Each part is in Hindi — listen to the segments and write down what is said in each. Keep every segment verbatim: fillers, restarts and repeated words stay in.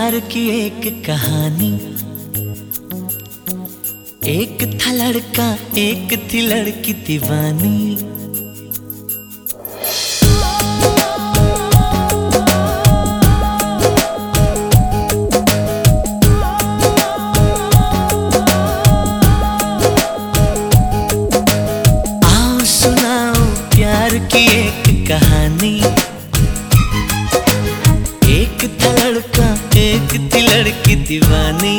प्यार की एक कहानी। एक था लड़का, एक थी लड़की दीवानी। आओ सुनाओ प्यार की एक कहानी। एक था लड़का, एक थी लड़की दीवानी।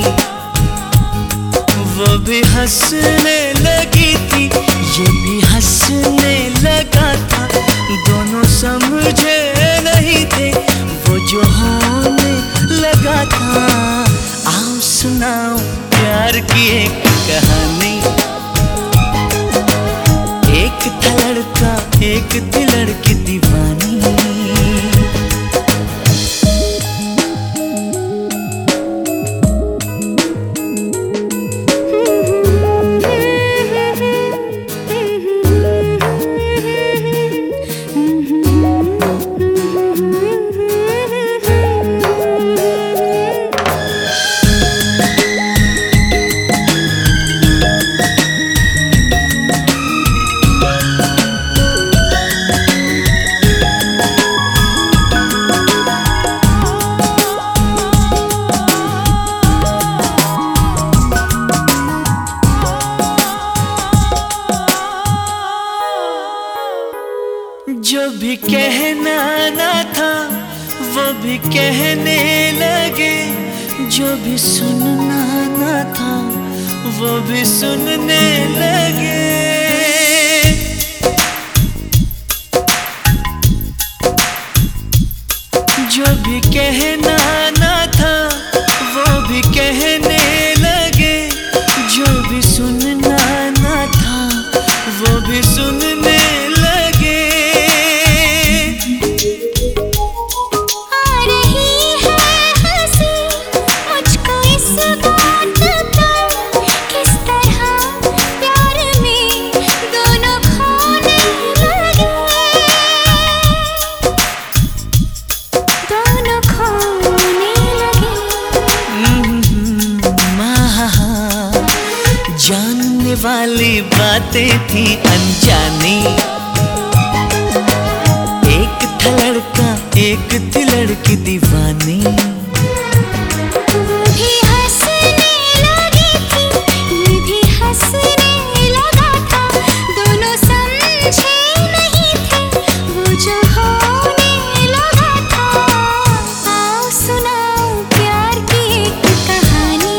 वो भी हंसने लगी थी, ये भी हंसने लगा था। दोनों समझे नहीं थे, वो जो होने लगा था। आओ सुनाओ प्यार की एक कहानी। एक था लड़का, एक थी लड़की दीवानी। जो भी कहना ना था वो भी कहने लगे। जो भी सुनना ना था वो भी सुनने लगे। जो भी कहना ना था वो भी कहने लगे। जो भी सुनना ना था वो भी सुनने लगे। जानने वाली बातें थी अनजानी। एक था लड़का, एक थी लड़की दीवानी। वो भी हंसने लगी थी, ये भी हंसने लगा था। दोनों समझे नहीं थे, वो जो होने लगा था। आओ सुनाओ प्यार की एक कहानी।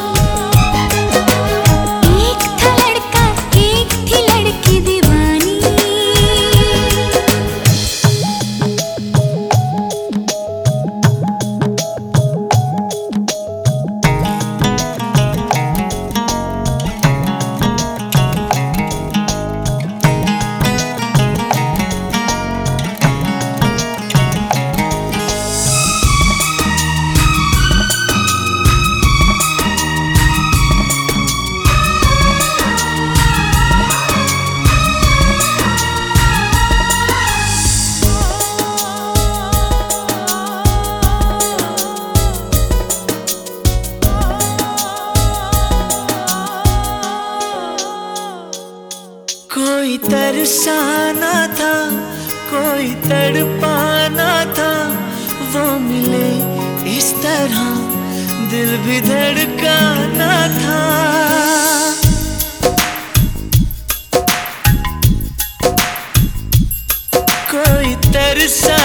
कोई तरसाना था, कोई तड़पाना था। वो मिले इस तरह दिल भी धड़काना था। कोई तरसा